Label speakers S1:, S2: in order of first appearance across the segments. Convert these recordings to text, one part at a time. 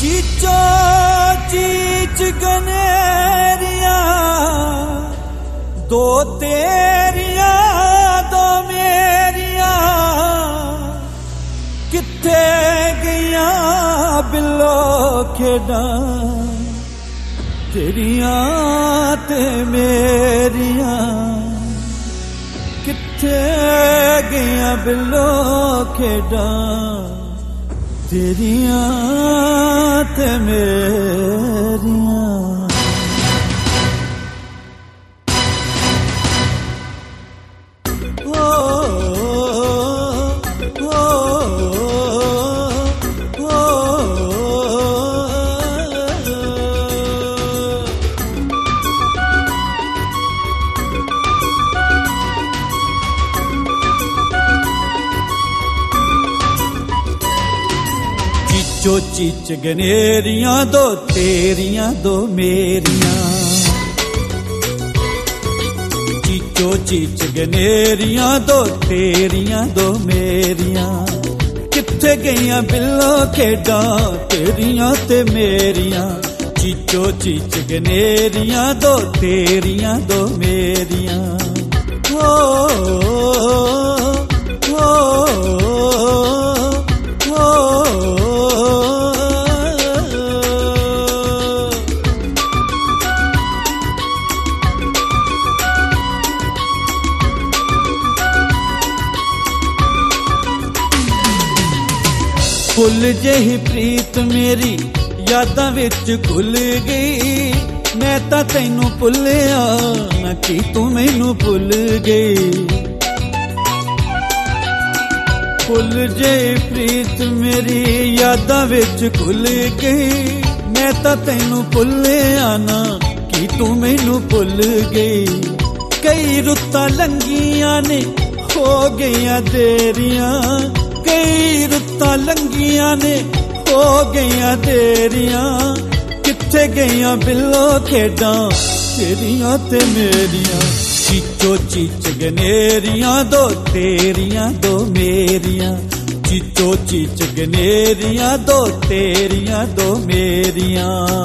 S1: चीचो चीच गनेरिया दो तेरिया दो मेरिया किथे गईया बिलो खेड़ा तेरिया ते मेरिया किथे गईया बिलो खेड़ा तेरिया ते मेरिया। चीचो चीच गनेरिया दो तेरिया दो मेरिया चीचो चीच गनेरिया दो तेरिया दो मेरिया किथे गईया बिलो खेड़ा तेरिया ते मेरिया चीचो चीच गनेरिया दो तेरिया दो मेरिया। हो फुल जही प्रीत मेरी यादां विच घुल गई मैं तां तैनू भुलिया ना कि तू मैनू भुल गई। फुल जही प्रीत मेरी यादां विच घुल गई मैं तां तैनू भुलिया ना कि तू मैनू भुल गई। कई रुत्तां लंघियां ने हो गईयां देरियां कई रुत्तां लंघियां ने हो गईयां देरियां किथे गईयां बिलो खेड़ा तेरिया ते मेरिया चीचो चीच गनेरिया दो तेरिया दो मेरिया चीचो चीच गनेरिया दो तेरिया दो मेरिया।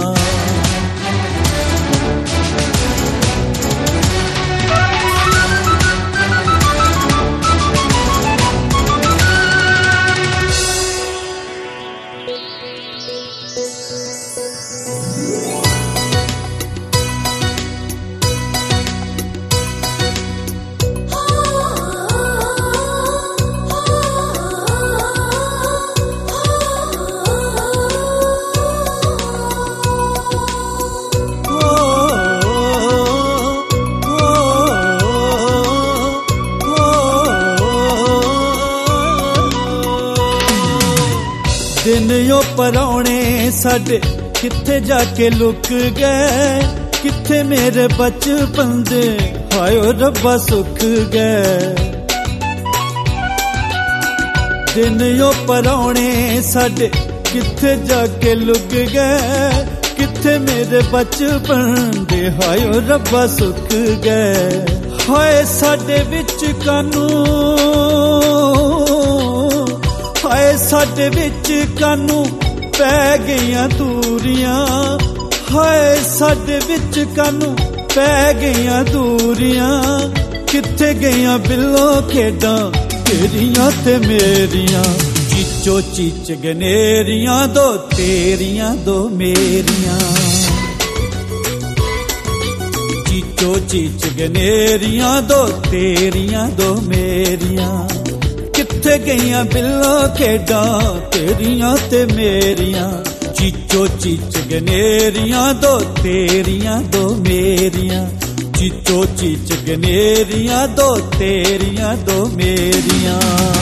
S1: दिन यो परौने साडे किथे जाके लुक गए किथे मेरे बचपन दे हायो रब्बा सुख गए। दिन यो परौने साडे किथे जाके लुक गए किथे मेरे बचपन दे हायो रब्बा सुख गए। हाय साडे विच कानू हाय साडे विच कानू पै गईयां दूरियां हाय साडे विच कानू पै गईयां दूरियां किथे गईयां बिलो खेड़ा तेरिया ते मेरिया चीचो चीच गनेरिया दो तेरिया दो मेरिया चीचो चीच गनेरिया दो तेरिया दो मेरिया किथे गईयां बिलो खेड़ा तेरिया ते मेरिया चीचो चीच गनेरिया दो तेरिया दो मेरिया चीचो चीच गनेरिया दो तेरिया दो मेरिया।